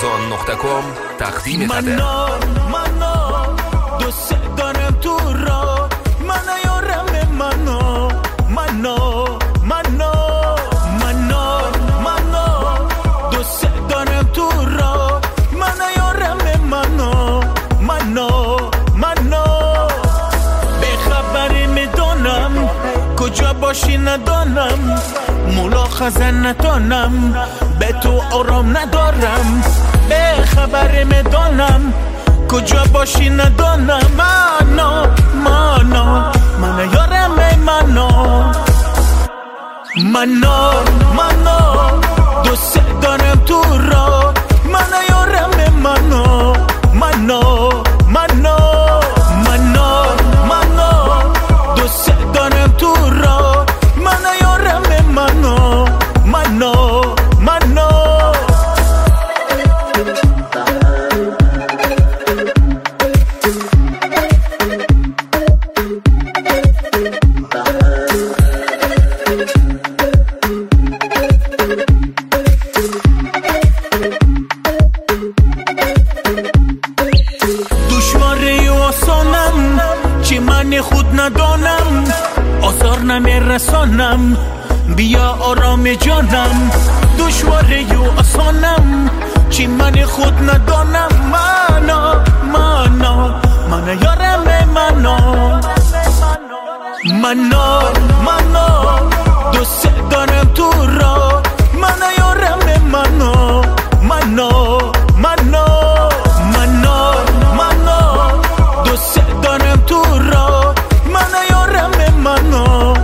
Amazon.com تقدیم کرده. منو دوست دارم تو را منو یارم منو دوست دارم تو را منو یارم منو به خبری میدونم کجا باشی ندانم ملاحظه ندانم به تو آرام ندارم به خبری میدونم کجا باشی ندانم منو یارم منو دوست دارم تو را منو یارم منو دوست دارم تو را منو یارم منو دشواری و آسانم چی من خود ندانم آزار نمیرسانم بیا آرام جانم دشواری و آسانم چی من خود ندانم منو یارم منو دوست دارم تو را منو یارم منو دوست دارم تو را منو یارم منو